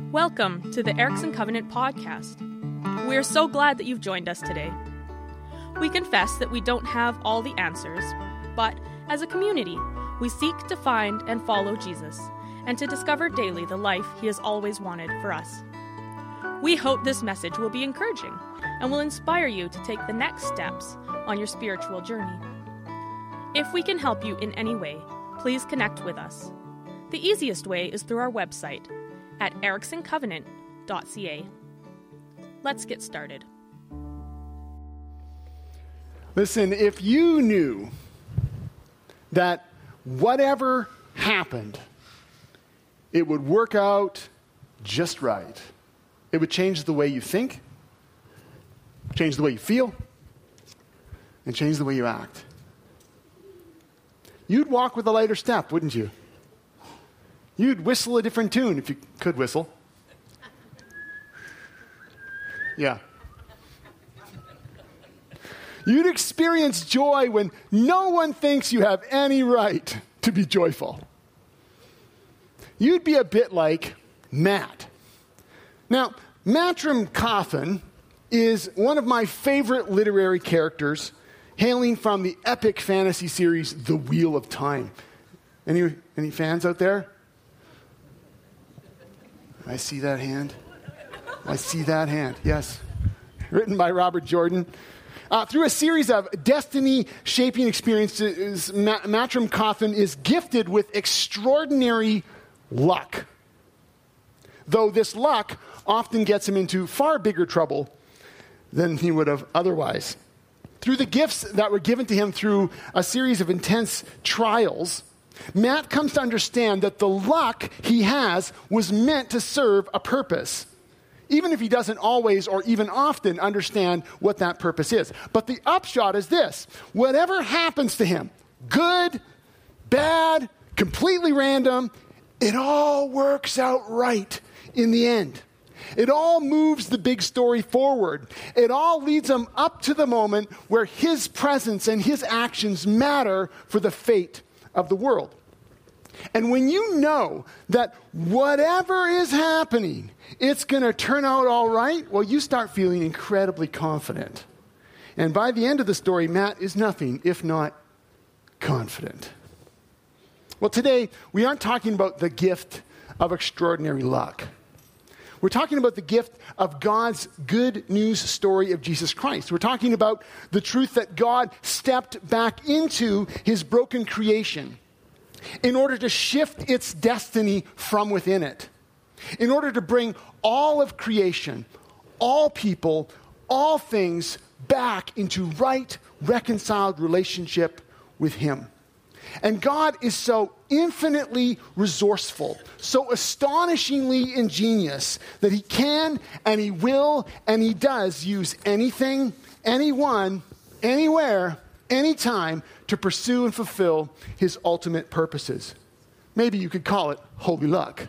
Welcome to the Erickson Covenant podcast. We are so glad that you've joined us today. We confess that we don't have all the answers, but as a community, we seek to find and follow Jesus and to discover daily the life he has always wanted for us. We hope this message will be encouraging and will inspire you to take the next steps on your spiritual journey. If we can help you in any way, please connect with us. The easiest way is through our website at ericksoncovenant.ca. Let's get started. Listen, if you knew that whatever happened, it would work out just right. It would change the way you think, change the way you feel, and change the way you act. You'd walk with a lighter step, wouldn't you? You'd whistle a different tune if you could whistle. Yeah. You'd experience joy when no one thinks you have any right to be joyful. You'd be a bit like Matt. Now, Matrim Coffin is one of my favorite literary characters, hailing from the epic fantasy series, The Wheel of Time. Any fans out there? I see that hand. Yes. Written by Robert Jordan. Through a series of destiny-shaping experiences, Matrim Coffin is gifted with extraordinary luck. Though this luck often gets him into far bigger trouble than he would have otherwise. Through the gifts that were given to him through a series of intense trials, Matt comes to understand that the luck he has was meant to serve a purpose, even if he doesn't always or even often understand what that purpose is. But the upshot is this: whatever happens to him, good, bad, completely random, it all works out right in the end. It all moves the big story forward. It all leads him up to the moment where his presence and his actions matter for the fate of the world. And when you know that whatever is happening, it's going to turn out all right, well, you start feeling incredibly confident. And by the end of the story, Matt is nothing if not confident. Well, today, we aren't talking about the gift of extraordinary luck. We're talking about the gift of God's good news story of Jesus Christ. We're talking about the truth that God stepped back into his broken creation in order to shift its destiny from within it, in order to bring all of creation, all people, all things back into right, reconciled relationship with him. And God is so infinitely resourceful, so astonishingly ingenious that he can and he will and he does use anything, anyone, anywhere, anytime to pursue and fulfill his ultimate purposes. Maybe you could call it holy luck.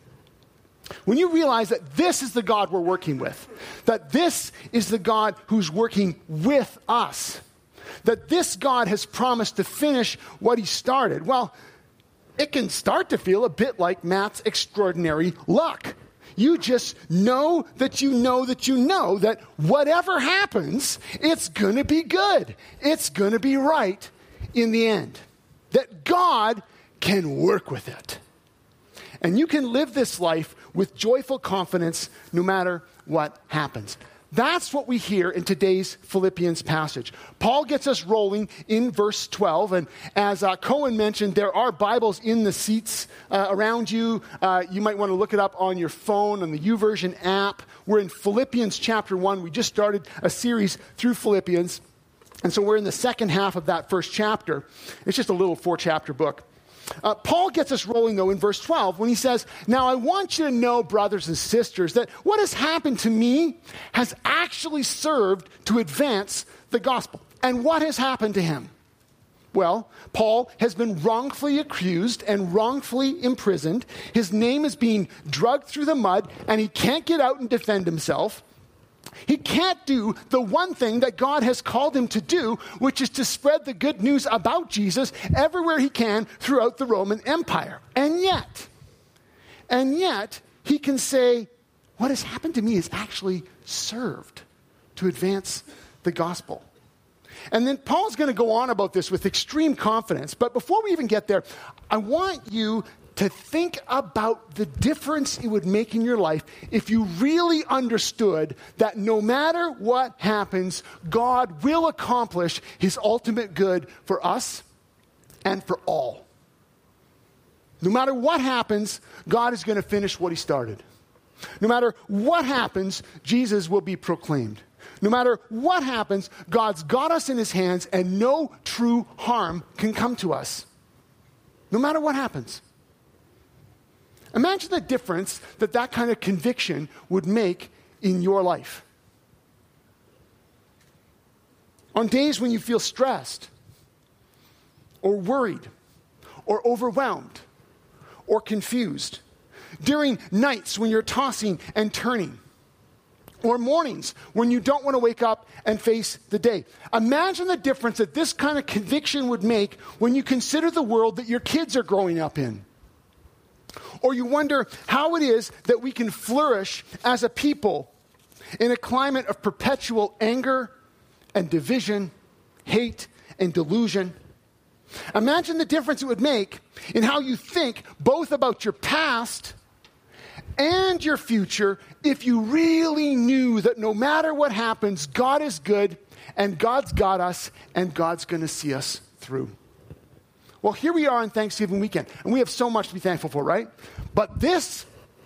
When you realize that this is the God we're working with, that this is the God who's working with us, that this God has promised to finish what he started, well, it can start to feel a bit like Matt's extraordinary luck. You just know that you know that you know that whatever happens, it's going to be good. It's going to be right in the end. That God can work with it. And you can live this life with joyful confidence no matter what happens. That's what we hear in today's Philippians passage. Paul gets us rolling in verse 12, and as Cohen mentioned, there are Bibles in the seats around you. You might want to look it up on your phone, on the YouVersion app. We're in Philippians chapter 1. We just started a series through Philippians, and so we're in the second half of that first chapter. It's just a little 4-chapter book. Paul gets us rolling, though, in verse 12 when he says, "Now I want you to know, brothers and sisters, that what has happened to me has actually served to advance the gospel." And what has happened to him? Well, Paul has been wrongfully accused and wrongfully imprisoned. His name is being dragged through the mud, and he can't get out and defend himself. He can't do the one thing that God has called him to do, which is to spread the good news about Jesus everywhere he can throughout the Roman Empire. And yet, he can say, what has happened to me has actually served to advance the gospel. And then Paul's going to go on about this with extreme confidence. But before we even get there, I want you to think about the difference it would make in your life if you really understood that no matter what happens, God will accomplish his ultimate good for us and for all. No matter what happens, God is going to finish what he started. No matter what happens, Jesus will be proclaimed. No matter what happens, God's got us in his hands and no true harm can come to us. No matter what happens. Imagine the difference that kind of conviction would make in your life. On days when you feel stressed, or worried, or overwhelmed, or confused. During nights when you're tossing and turning. Or mornings when you don't want to wake up and face the day. Imagine the difference that this kind of conviction would make when you consider the world that your kids are growing up in. Or you wonder how it is that we can flourish as a people in a climate of perpetual anger and division, hate and delusion. Imagine the difference it would make in how you think both about your past and your future if you really knew that no matter what happens, God is good and God's got us and God's going to see us through. Well, here we are on Thanksgiving weekend, and we have so much to be thankful for, right? But this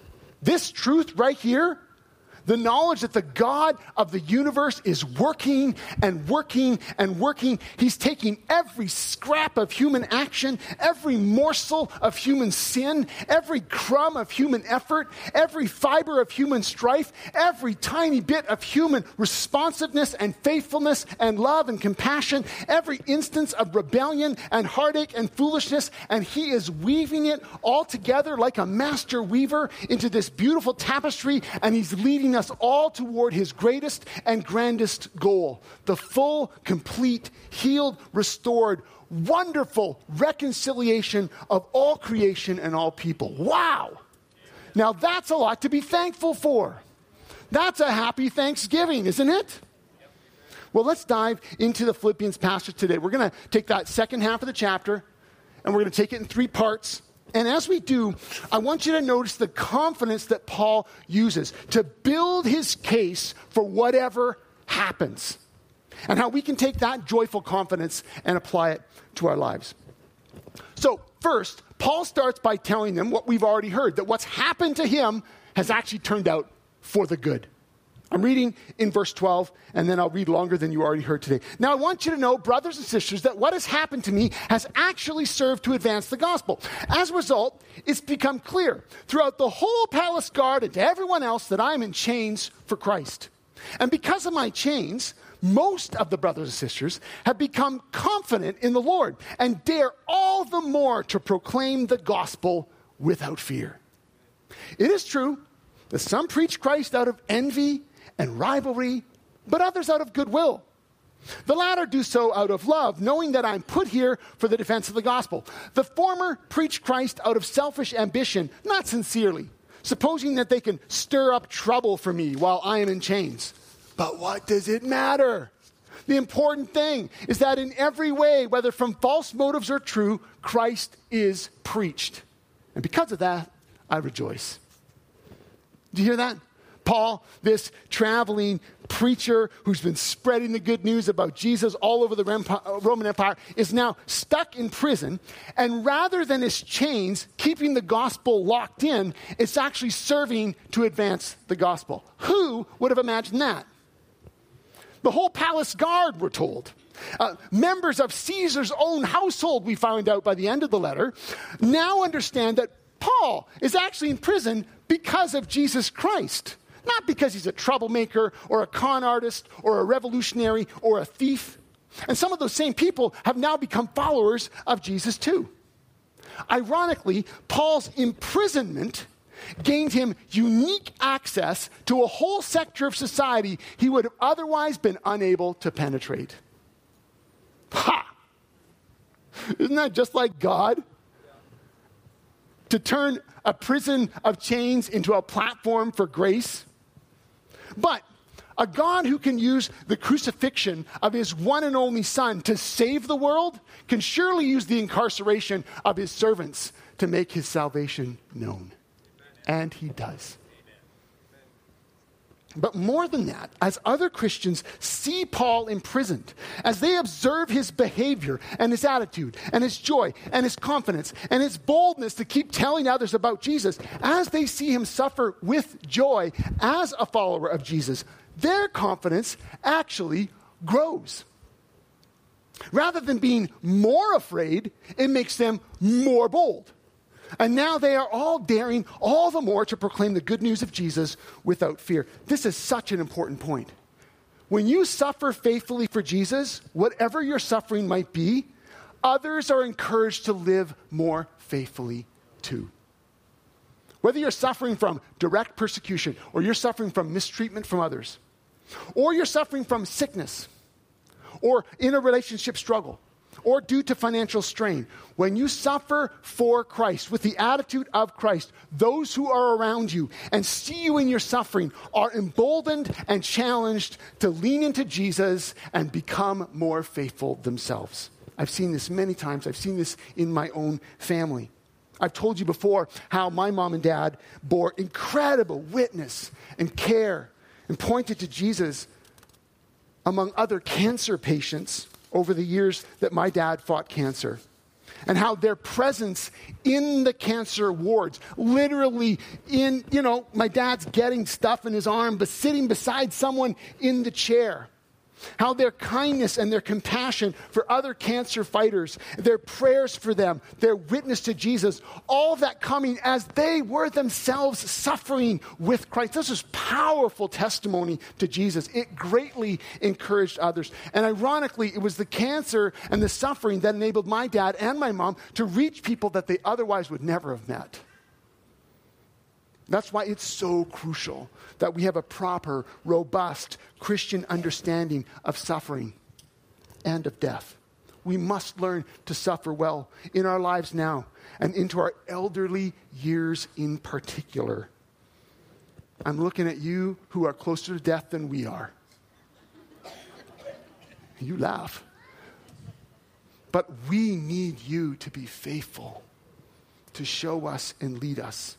truth right here, the knowledge that the God of the universe is working and working and working. He's taking every scrap of human action, every morsel of human sin, every crumb of human effort, every fiber of human strife, every tiny bit of human responsiveness and faithfulness and love and compassion, every instance of rebellion and heartache and foolishness, and he is weaving it all together like a master weaver into this beautiful tapestry, and he's leading us all toward his greatest and grandest goal, the full, complete, healed, restored, wonderful reconciliation of all creation and all people. Wow! Now that's a lot to be thankful for. That's a happy Thanksgiving, isn't it? Well, let's dive into the Philippians passage today. We're going to take that second half of the chapter, and we're going to take it in 3 parts. And as we do, I want you to notice the confidence that Paul uses to build his case for whatever happens. And how we can take that joyful confidence and apply it to our lives. So first, Paul starts by telling them what we've already heard, that what's happened to him has actually turned out for the good. I'm reading in verse 12, and then I'll read longer than you already heard today. Now, I want you to know, brothers and sisters, that what has happened to me has actually served to advance the gospel. As a result, it's become clear throughout the whole palace guard and to everyone else that I'm in chains for Christ. And because of my chains, most of the brothers and sisters have become confident in the Lord and dare all the more to proclaim the gospel without fear. It is true that some preach Christ out of envy and rivalry, but others out of goodwill. The latter do so out of love, knowing that I'm put here for the defense of the gospel. The former preach Christ out of selfish ambition, not sincerely, supposing that they can stir up trouble for me while I am in chains. But what does it matter? The important thing is that in every way, whether from false motives or true, Christ is preached. And because of that, I rejoice. Do you hear that? Paul, this traveling preacher who's been spreading the good news about Jesus all over the Roman Empire, is now stuck in prison. And rather than his chains keeping the gospel locked in, it's actually serving to advance the gospel. Who would have imagined that? The whole palace guard, we're told. Members of Caesar's own household, we found out by the end of the letter, now understand that Paul is actually in prison because of Jesus Christ. Not because he's a troublemaker or a con artist or a revolutionary or a thief. And some of those same people have now become followers of Jesus too. Ironically, Paul's imprisonment gained him unique access to a whole sector of society he would have otherwise been unable to penetrate. Ha! Isn't that just like God? to turn a prison of chains into a platform for grace. But a God who can use the crucifixion of his one and only Son to save the world can surely use the incarceration of his servants to make his salvation known. And he does. But more than that, as other Christians see Paul imprisoned, as they observe his behavior and his attitude and his joy and his confidence and his boldness to keep telling others about Jesus, as they see him suffer with joy as a follower of Jesus, their confidence actually grows. Rather than being more afraid, it makes them more bold. And now they are all daring all the more to proclaim the good news of Jesus without fear. This is such an important point. When you suffer faithfully for Jesus, whatever your suffering might be, others are encouraged to live more faithfully too. Whether you're suffering from direct persecution, or you're suffering from mistreatment from others, or you're suffering from sickness, or in a relationship struggle, or due to financial strain, when you suffer for Christ, with the attitude of Christ, those who are around you and see you in your suffering are emboldened and challenged to lean into Jesus and become more faithful themselves. I've seen this many times. I've seen this in my own family. I've told you before how my mom and dad bore incredible witness and care and pointed to Jesus among other cancer patients over the years that my dad fought cancer, and how their presence in the cancer wards, literally in, my dad's getting stuff in his arm, but sitting beside someone in the chair. How their kindness and their compassion for other cancer fighters, their prayers for them, their witness to Jesus, all of that coming as they were themselves suffering with Christ. This was powerful testimony to Jesus. It greatly encouraged others. And ironically, it was the cancer and the suffering that enabled my dad and my mom to reach people that they otherwise would never have met. That's why it's so crucial that we have a proper, robust Christian understanding of suffering and of death. We must learn to suffer well in our lives now and into our elderly years in particular. I'm looking at you who are closer to death than we are. You laugh. But we need you to be faithful, to show us and lead us.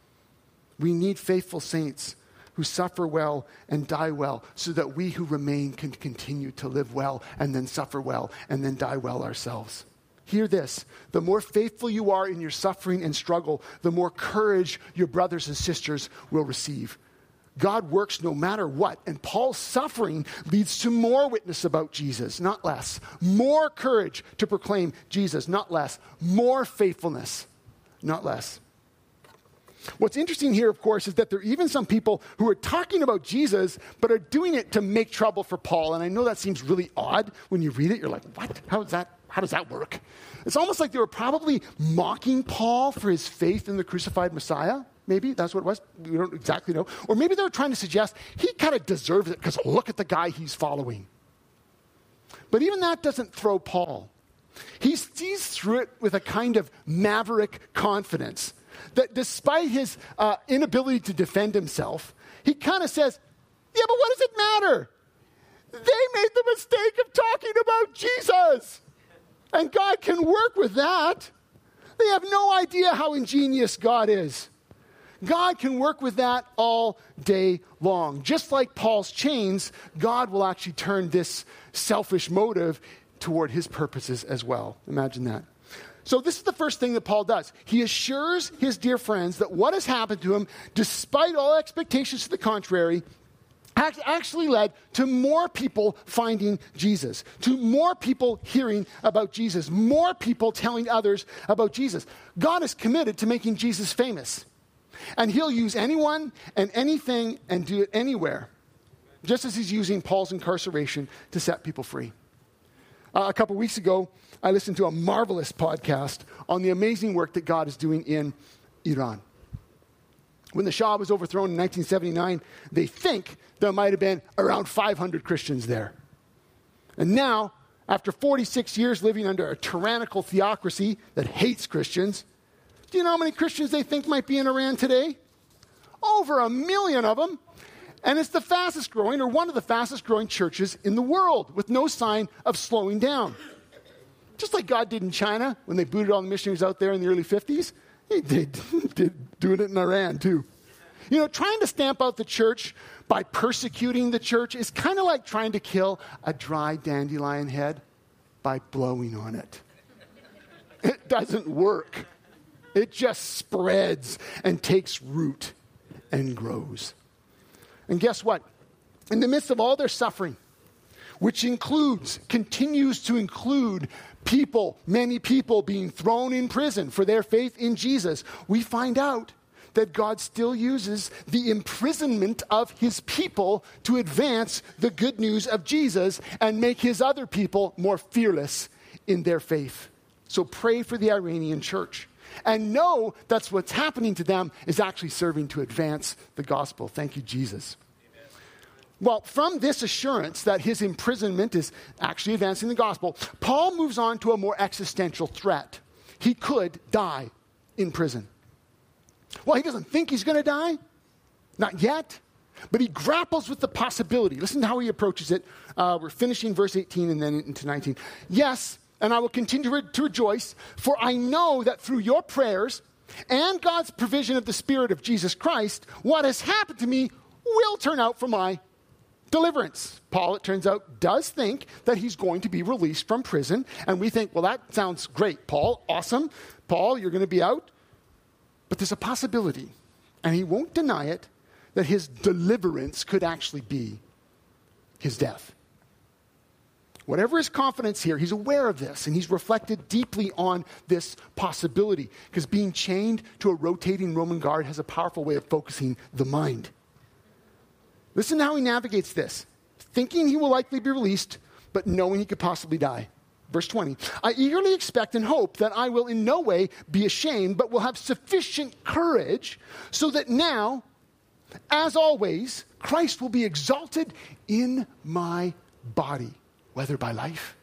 We need faithful saints who suffer well and die well so that we who remain can continue to live well and then suffer well and then die well ourselves. Hear this. The more faithful you are in your suffering and struggle, the more courage your brothers and sisters will receive. God works no matter what, and Paul's suffering leads to more witness about Jesus, not less. More courage to proclaim Jesus, not less. More faithfulness, not less. What's interesting here, of course, is that there are even some people who are talking about Jesus, but are doing it to make trouble for Paul. And I know that seems really odd when you read it. You're like, what? How does that work? It's almost like they were probably mocking Paul for his faith in the crucified Messiah. Maybe that's what it was. We don't exactly know. Or maybe they were trying to suggest he kind of deserves it because look at the guy he's following. But even that doesn't throw Paul. He sees through it with a kind of maverick confidence. That despite his inability to defend himself, he kind of says, yeah, but what does it matter? They made the mistake of talking about Jesus. And God can work with that. They have no idea how ingenious God is. God can work with that all day long. Just like Paul's chains, God will actually turn this selfish motive toward his purposes as well. Imagine that. So this is the first thing that Paul does. He assures his dear friends that what has happened to him, despite all expectations to the contrary, actually led to more people finding Jesus, to more people hearing about Jesus, more people telling others about Jesus. God is committed to making Jesus famous. And he'll use anyone and anything and do it anywhere, just as he's using Paul's incarceration to set people free. A couple weeks ago, I listened to a marvelous podcast on the amazing work that God is doing in Iran. When the Shah was overthrown in 1979, they think there might have been around 500 Christians there. And now, after 46 years living under a tyrannical theocracy that hates Christians, Do you know how many Christians they think might be in Iran today? Over 1 million of them. And it's the fastest growing, or one of the fastest growing churches in the world, with no sign of slowing down. Just like God did in China when they booted all the missionaries out there in the early 50s, he did doing it in Iran too. You know, trying to stamp out the church by persecuting the church is kind of like trying to kill a dry dandelion head by blowing on it. It doesn't work. It just spreads and takes root and grows. And guess what? In the midst of all their suffering, which continues to include people, many people being thrown in prison for their faith in Jesus, we find out that God still uses the imprisonment of his people to advance the good news of Jesus and make his other people more fearless in their faith. So pray for the Iranian church. And know that's what's happening to them is actually serving to advance the gospel. Thank you, Jesus. Amen. Well, from this assurance that his imprisonment is actually advancing the gospel, Paul moves on to a more existential threat. He could die in prison. Well, he doesn't think he's going to die. Not yet. But he grapples with the possibility. Listen to how he approaches it. We're finishing verse 18 and then into 19. Yes, and I will continue to rejoice, for I know that through your prayers and God's provision of the Spirit of Jesus Christ, what has happened to me will turn out for my deliverance. Paul, it turns out, does think that he's going to be released from prison. And we think, well, that sounds great, Paul. Awesome. Paul, you're going to be out. But there's a possibility, and he won't deny it, that his deliverance could actually be his death. Whatever his confidence here, he's aware of this, and he's reflected deeply on this possibility, because being chained to a rotating Roman guard has a powerful way of focusing the mind. Listen to how he navigates this, thinking he will likely be released, but knowing he could possibly die. Verse 20, I eagerly expect and hope that I will in no way be ashamed, but will have sufficient courage so that now, as always, Christ will be exalted in my body, whether by life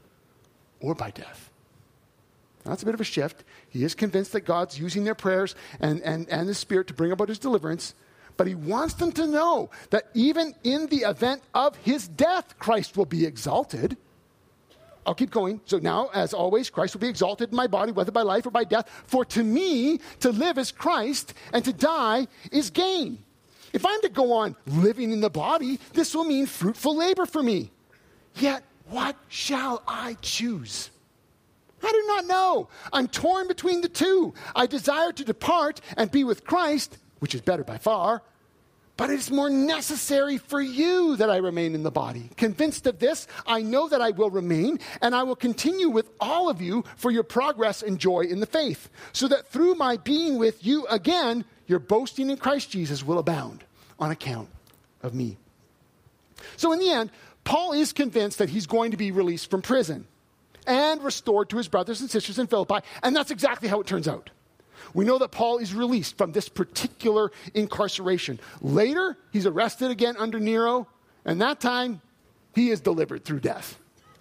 or by death. Now, that's a bit of a shift. He is convinced that God's using their prayers and the Spirit to bring about his deliverance, but he wants them to know that even in the event of his death, Christ will be exalted. I'll keep going. So now, as always, Christ will be exalted in my body, whether by life or by death. For to me, to live is Christ, and to die is gain. If I'm to go on living in the body, this will mean fruitful labor for me. Yet, what shall I choose? I do not know. I'm torn between the two. I desire to depart and be with Christ, which is better by far. But it is more necessary for you that I remain in the body. Convinced of this, I know that I will remain, and I will continue with all of you for your progress and joy in the faith, so that through my being with you again, your boasting in Christ Jesus will abound on account of me. So in the end, Paul is convinced that he's going to be released from prison and restored to his brothers and sisters in Philippi, and that's exactly how it turns out. We know that Paul is released from this particular incarceration. Later, he's arrested again under Nero, and that time, he is delivered through death.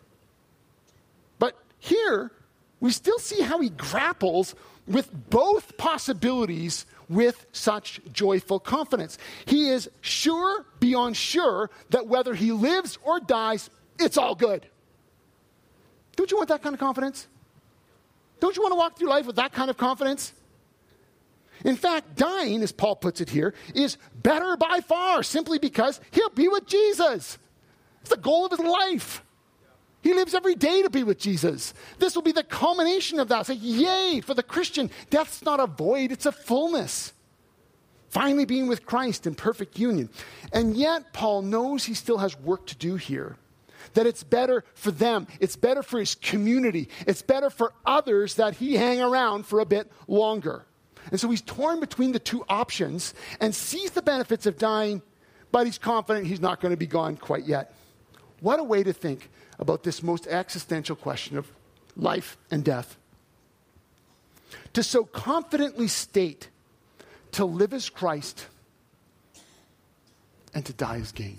But here, we still see how he grapples with both possibilities with such joyful confidence. He is sure, beyond sure, that whether he lives or dies, it's all good. Don't you want that kind of confidence? Don't you want to walk through life with that kind of confidence? In fact, dying, as Paul puts it here, is better by far, simply because he'll be with Jesus. It's the goal of his life. He lives every day to be with Jesus. This will be the culmination of that. It's like, yay, for the Christian, death's not a void, it's a fullness. Finally being with Christ in perfect union. And yet, Paul knows he still has work to do here. That it's better for them. It's better for his community. It's better for others that he hang around for a bit longer. And so he's torn between the two options and sees the benefits of dying, but he's confident he's not going to be gone quite yet. What a way to think about this most existential question of life and death. To so confidently state, to live as Christ and to die as gain.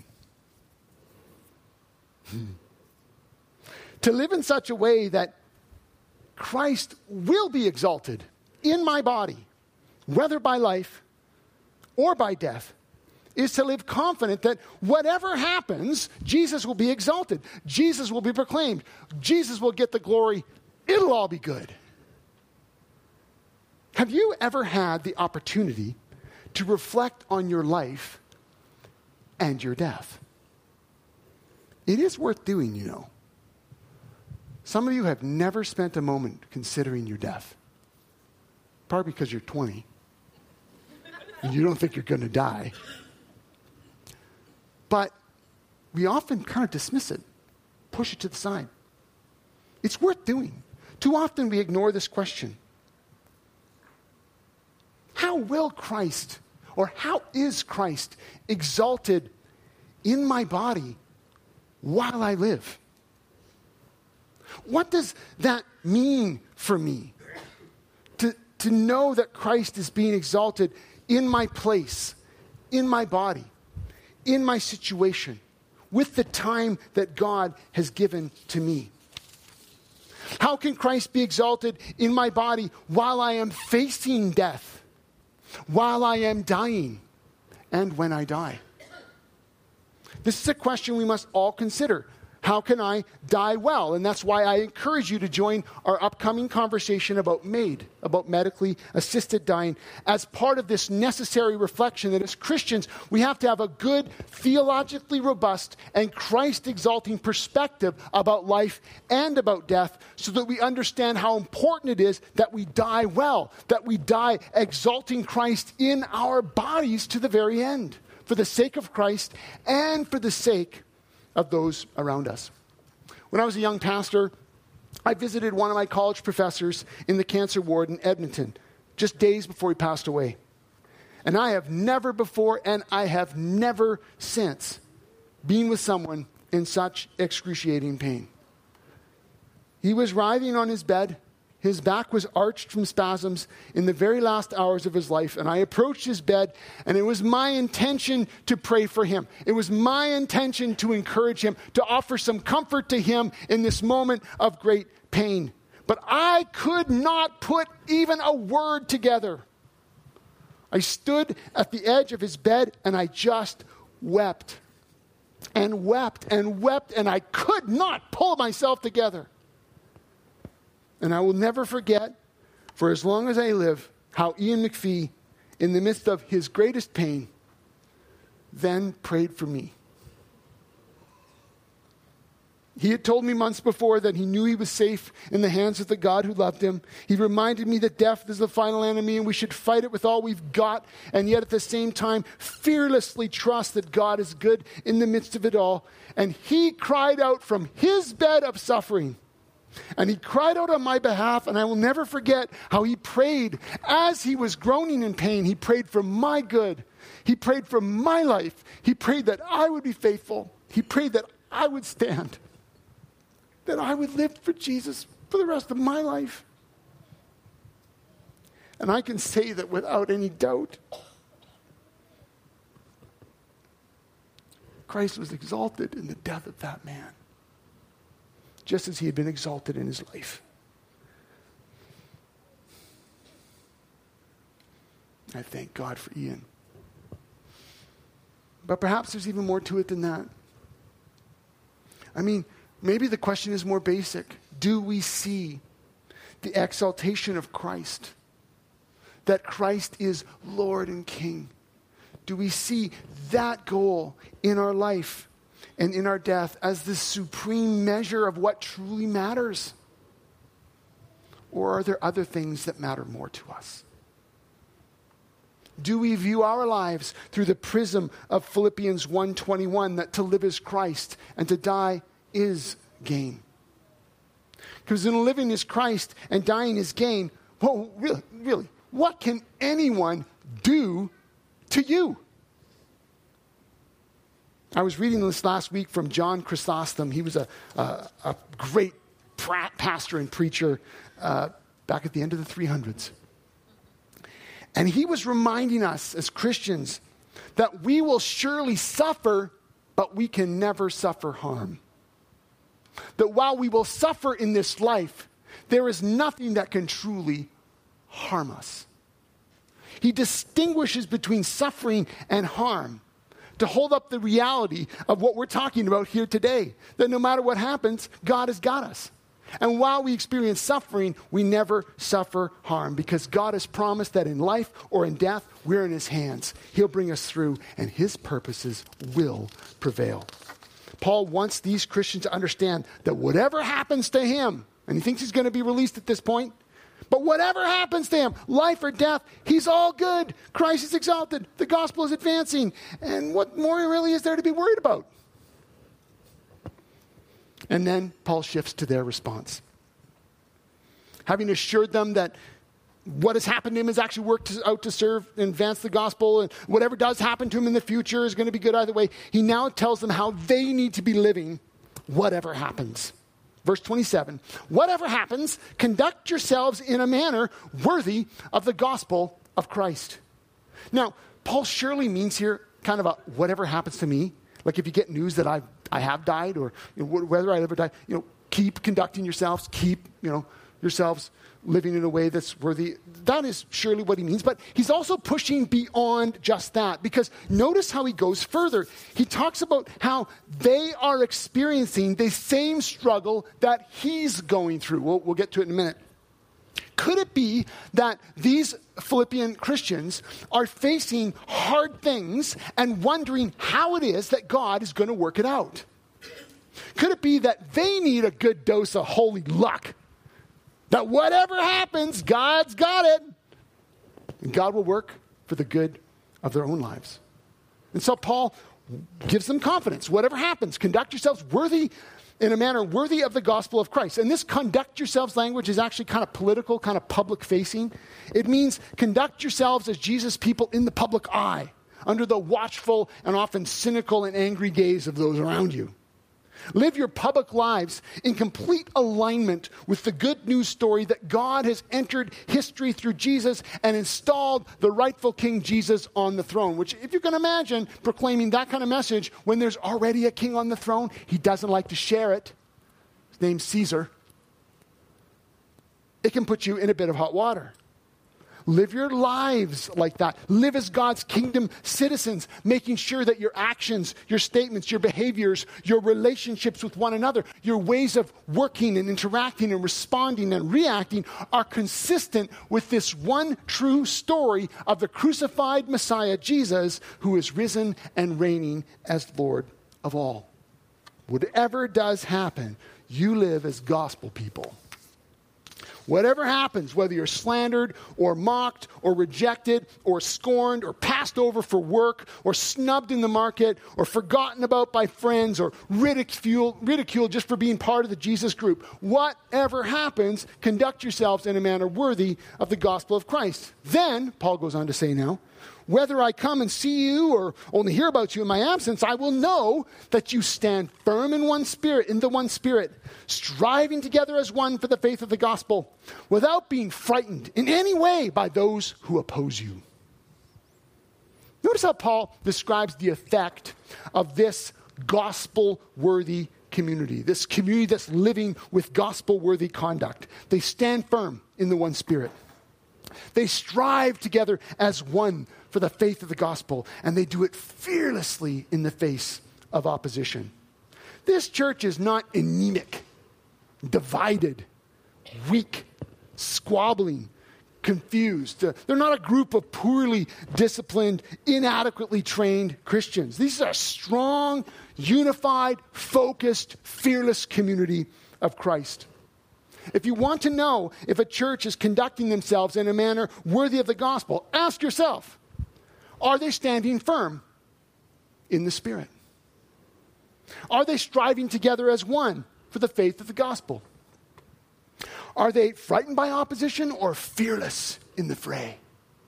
To live in such a way that Christ will be exalted in my body, whether by life or by death, is to live confident that whatever happens, Jesus will be exalted. Jesus will be proclaimed. Jesus will get the glory. It'll all be good. Have you ever had the opportunity to reflect on your life and your death? It is worth doing, you know. Some of you have never spent a moment considering your death. Probably because you're 20 and you don't think you're going to die. But we often kind of dismiss it, push it to the side. It's worth doing. Too often we ignore this question. How will Christ, or how is Christ exalted in my body while I live? What does that mean for me? To know that Christ is being exalted in my place, in my body, in my situation, with the time that God has given to me. How can Christ be exalted in my body while I am facing death, while I am dying, and when I die? This is a question we must all consider. How can I die well? And that's why I encourage you to join our upcoming conversation about MAID, about medically assisted dying, as part of this necessary reflection that as Christians, we have to have a good, theologically robust, and Christ-exalting perspective about life and about death so that we understand how important it is that we die well, that we die exalting Christ in our bodies to the very end, for the sake of Christ and for the sake of those around us. When I was a young pastor, I visited one of my college professors in the cancer ward in Edmonton, just days before he passed away. And I have never before, and I have never since, been with someone in such excruciating pain. He was writhing on his bed. His back was arched from spasms in the very last hours of his life. And I approached his bed, and it was my intention to pray for him. It was my intention to encourage him, to offer some comfort to him in this moment of great pain. But I could not put even a word together. I stood at the edge of his bed, and I just wept and wept and wept, and I could not pull myself together. And I will never forget, for as long as I live, how Ian McPhee, in the midst of his greatest pain, then prayed for me. He had told me months before that he knew he was safe in the hands of the God who loved him. He reminded me that death is the final enemy and we should fight it with all we've got, and yet at the same time fearlessly trust that God is good in the midst of it all. And he cried out from his bed of suffering. And he cried out on my behalf, and I will never forget how he prayed as he was groaning in pain. He prayed for my good. He prayed for my life. He prayed that I would be faithful. He prayed that I would stand, that I would live for Jesus for the rest of my life. And I can say that without any doubt, Christ was exalted in the death of that man, just as he had been exalted in his life. I thank God for Ian. But perhaps there's even more to it than that. I mean, maybe the question is more basic. Do we see the exaltation of Christ? That Christ is Lord and King? Do we see that goal in our life and in our death as the supreme measure of what truly matters? Or are there other things that matter more to us? Do we view our lives through the prism of Philippians 1:21, that to live is Christ and to die is gain? Because in living is Christ and dying is gain, well, really, what can anyone do to you? I was reading this last week from John Chrysostom. He was a great pastor and preacher back at the end of the 300s. And he was reminding us as Christians that we will surely suffer, but we can never suffer harm. That while we will suffer in this life, there is nothing that can truly harm us. He distinguishes between suffering and harm to hold up the reality of what we're talking about here today. That no matter what happens, God has got us. And while we experience suffering, we never suffer harm because God has promised that in life or in death, we're in his hands. He'll bring us through and his purposes will prevail. Paul wants these Christians to understand that whatever happens to him, and he thinks he's going to be released at this point, but whatever happens to him, life or death, he's all good. Christ is exalted. The gospel is advancing. And what more really is there to be worried about? And then Paul shifts to their response. Having assured them that what has happened to him has actually worked out to serve and advance the gospel, and whatever does happen to him in the future is going to be good either way, he now tells them how they need to be living whatever happens. Verse 27, whatever happens, conduct yourselves in a manner worthy of the gospel of Christ. Now, Paul surely means here kind of a whatever happens to me. Like if you get news that I have died, or whether I ever die, keep conducting yourselves, keep yourselves living in a way that's worthy. That is surely what he means. But he's also pushing beyond just that, because notice how he goes further. He talks about how they are experiencing the same struggle that he's going through. We'll get to it in a minute. Could it be that these Philippian Christians are facing hard things and wondering how it is that God is going to work it out? Could it be that they need a good dose of holy luck? That whatever happens, God's got it. And God will work for the good of their own lives. And so Paul gives them confidence. Whatever happens, conduct yourselves in a manner worthy of the gospel of Christ. And this conduct yourselves language is actually kind of political, kind of public facing. It means conduct yourselves as Jesus' people in the public eye, under the watchful and often cynical and angry gaze of those around you. Live your public lives in complete alignment with the good news story that God has entered history through Jesus and installed the rightful King Jesus on the throne. Which, if you can imagine proclaiming that kind of message when there's already a king on the throne, he doesn't like to share it. His name's Caesar. It can put you in a bit of hot water. Live your lives like that. Live as God's kingdom citizens, making sure that your actions, your statements, your behaviors, your relationships with one another, your ways of working and interacting and responding and reacting are consistent with this one true story of the crucified Messiah, Jesus, who is risen and reigning as Lord of all. Whatever does happen, you live as gospel people. Whatever happens, whether you're slandered or mocked or rejected or scorned or passed over for work or snubbed in the market or forgotten about by friends or ridiculed just for being part of the Jesus group, whatever happens, conduct yourselves in a manner worthy of the gospel of Christ. Then, Paul goes on to say now, whether I come and see you or only hear about you in my absence, I will know that you stand firm in the one spirit, striving together as one for the faith of the gospel, without being frightened in any way by those who oppose you. Notice how Paul describes the effect of this gospel-worthy community, this community that's living with gospel-worthy conduct. They stand firm in the one spirit. They strive together as one for the faith of the gospel, and they do it fearlessly in the face of opposition. This church is not anemic, divided, weak, squabbling, confused. They're not a group of poorly disciplined, inadequately trained Christians. These are a strong, unified, focused, fearless community of Christ. If you want to know if a church is conducting themselves in a manner worthy of the gospel, ask yourself, are they standing firm in the Spirit? Are they striving together as one for the faith of the gospel? Are they frightened by opposition or fearless in the fray?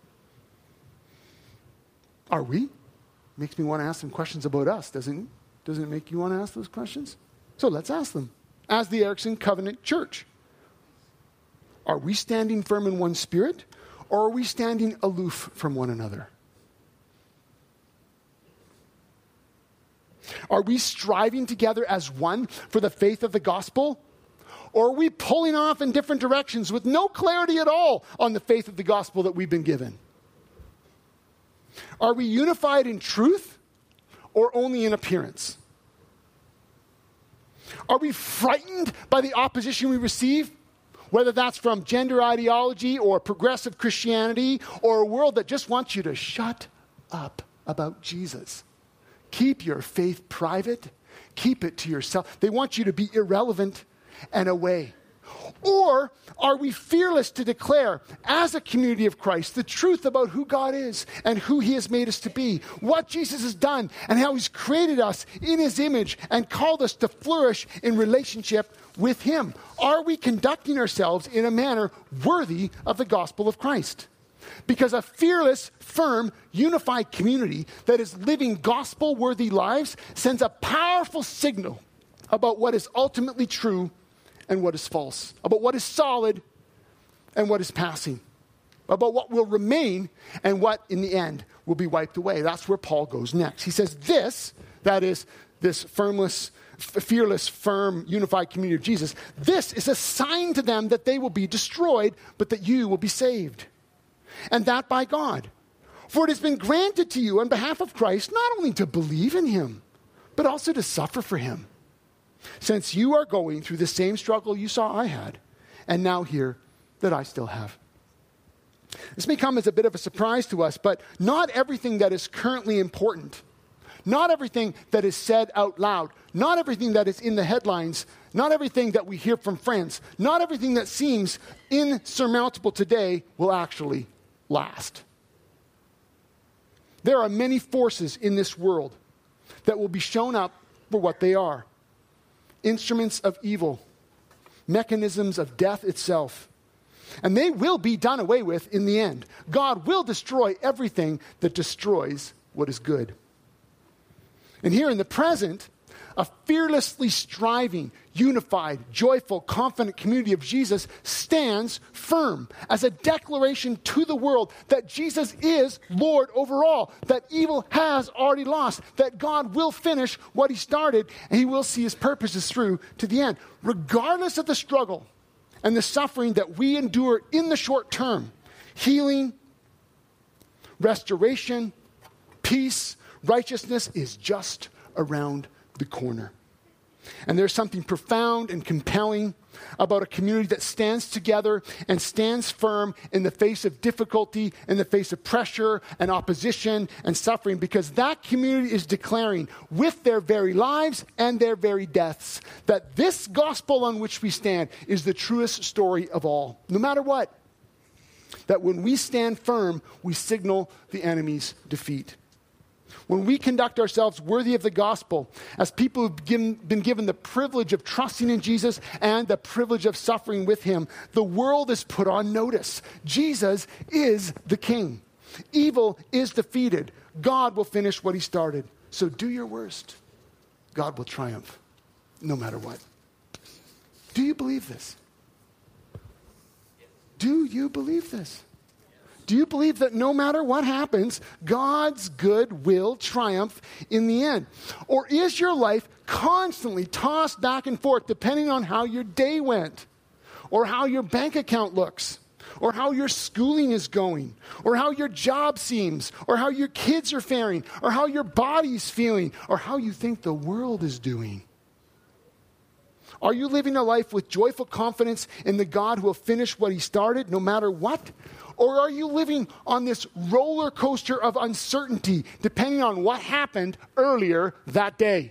Are we? Makes me want to ask some questions about us, doesn't it make you want to ask those questions? So let's ask them. As the Erickson Covenant Church, are we standing firm in one spirit, or are we standing aloof from one another? Are we striving together as one for the faith of the gospel, Or are we pulling off in different directions with no clarity at all on the faith of the gospel that we've been given? Are we unified in truth or only in appearance? Are we frightened by the opposition we receive? Whether that's from gender ideology or progressive Christianity or a world that just wants you to shut up about Jesus. Keep your faith private. Keep it to yourself. They want you to be irrelevant and away. Or are we fearless to declare, as a community of Christ, the truth about who God is and who he has made us to be, what Jesus has done, and how he's created us in his image and called us to flourish in relationship with him? Are we conducting ourselves in a manner worthy of the gospel of Christ? Because a fearless, firm, unified community that is living gospel-worthy lives sends a powerful signal about what is ultimately true and what is false, about what is solid and what is passing, about what will remain and what in the end will be wiped away. That's where Paul goes next. He says this, that is this fearless, firm, unified community of Jesus, this is a sign to them that they will be destroyed, but that you will be saved. And that by God. For it has been granted to you on behalf of Christ not only to believe in him, but also to suffer for him. Since you are going through the same struggle you saw I had, and now hear that I still have. This may come as a bit of a surprise to us, but not everything that is currently important, not everything that is said out loud, not everything that is in the headlines, not everything that we hear from friends, not everything that seems insurmountable today will actually last. There are many forces in this world that will be shown up for what they are. Instruments of evil, mechanisms of death itself. And they will be done away with in the end. God will destroy everything that destroys what is good. And here in the present, a fearlessly striving, unified, joyful, confident community of Jesus stands firm as a declaration to the world that Jesus is Lord over all, that evil has already lost, that God will finish what he started, and he will see his purposes through to the end. Regardless of the struggle and the suffering that we endure in the short term, healing, restoration, peace, righteousness is just around the corner. And there's something profound and compelling about a community that stands together and stands firm in the face of difficulty, in the face of pressure and opposition and suffering, because that community is declaring with their very lives and their very deaths that this gospel on which we stand is the truest story of all, no matter what. That when we stand firm, we signal the enemy's defeat. When we conduct ourselves worthy of the gospel, as people who've been given the privilege of trusting in Jesus and the privilege of suffering with him, the world is put on notice. Jesus is the King. Evil is defeated. God will finish what he started. So do your worst. God will triumph, no matter what. Do you believe this? Do you believe this? Do you believe that no matter what happens, God's good will triumph in the end? Or is your life constantly tossed back and forth depending on how your day went, or how your bank account looks, or how your schooling is going, or how your job seems, or how your kids are faring, or how your body's feeling, or how you think the world is doing? Are you living a life with joyful confidence in the God who will finish what he started no matter what? Or are you living on this roller coaster of uncertainty depending on what happened earlier that day?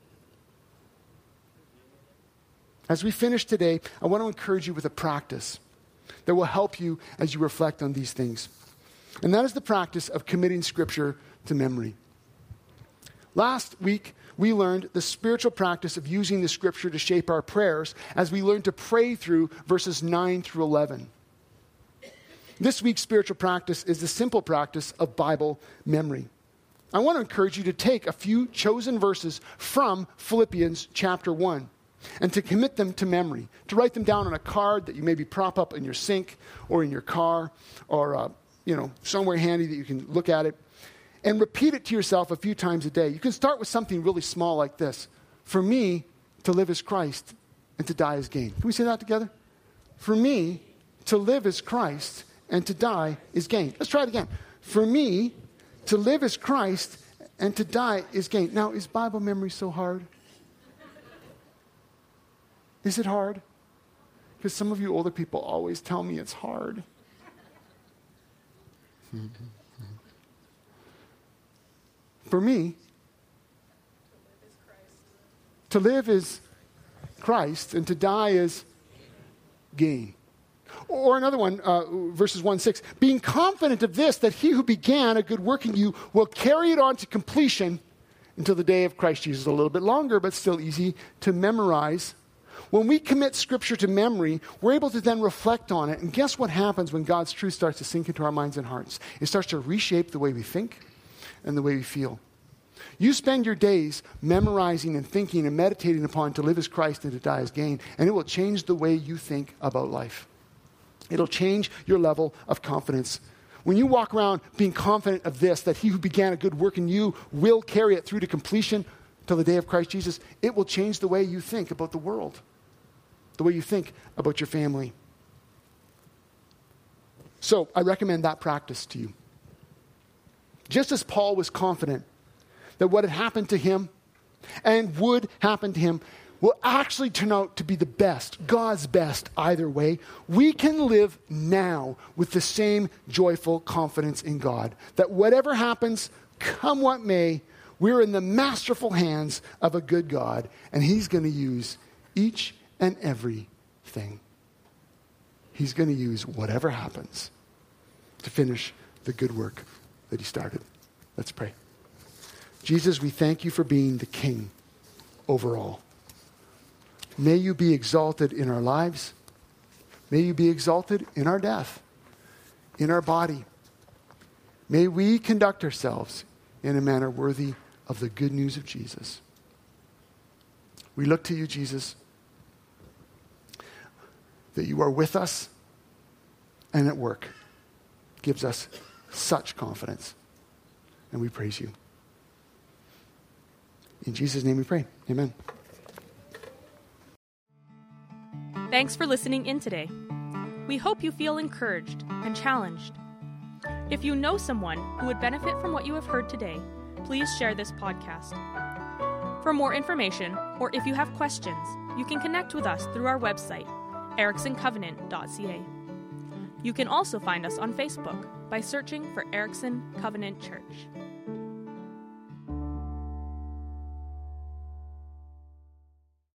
As we finish today, I want to encourage you with a practice that will help you as you reflect on these things. And that is the practice of committing Scripture to memory. Last week, we learned the spiritual practice of using the Scripture to shape our prayers as we learned to pray through verses 9 through 11. This week's spiritual practice is the simple practice of Bible memory. I want to encourage you to take a few chosen verses from Philippians chapter 1 and to commit them to memory, to write them down on a card that you maybe prop up in your sink or in your car or somewhere handy that you can look at it, and repeat it to yourself a few times a day. You can start with something really small like this. For me, to live is Christ, and to die is gain. Can we say that together? For me, to live is Christ, and to die is gain. Let's try it again. For me, to live is Christ, and to die is gain. Now, is Bible memory so hard? Is it hard? Because some of you older people always tell me it's hard. For me, to live is Christ, and to die is gain. Or another one, verses 1-6. Being confident of this, that he who began a good work in you will carry it on to completion until the day of Christ Jesus. A little bit longer, but still easy to memorize. When we commit Scripture to memory, we're able to then reflect on it. And guess what happens when God's truth starts to sink into our minds and hearts? It starts to reshape the way we think and the way we feel. You spend your days memorizing and thinking and meditating upon to live as Christ and to die as gain, and it will change the way you think about life. It'll change your level of confidence. When you walk around being confident of this, that he who began a good work in you will carry it through to completion till the day of Christ Jesus, it will change the way you think about the world, the way you think about your family. So I recommend that practice to you. Just as Paul was confident that what had happened to him and would happen to him will actually turn out to be the best, God's best either way, we can live now with the same joyful confidence in God. That whatever happens, come what may, we're in the masterful hands of a good God, and he's going to use each and everything. He's going to use whatever happens to finish the good work that he started. Let's pray. Jesus, we thank you for being the King over all. May you be exalted in our lives. May you be exalted in our death, in our body. May we conduct ourselves in a manner worthy of the good news of Jesus. We look to you, Jesus, that you are with us and at work. Gives us such confidence. And we praise you. In Jesus' name we pray. Amen. Thanks for listening in today. We hope you feel encouraged and challenged. If you know someone who would benefit from what you have heard today, please share this podcast. For more information, or if you have questions, you can connect with us through our website, ericksoncovenant.ca. You can also find us on Facebook by searching for Erickson Covenant Church.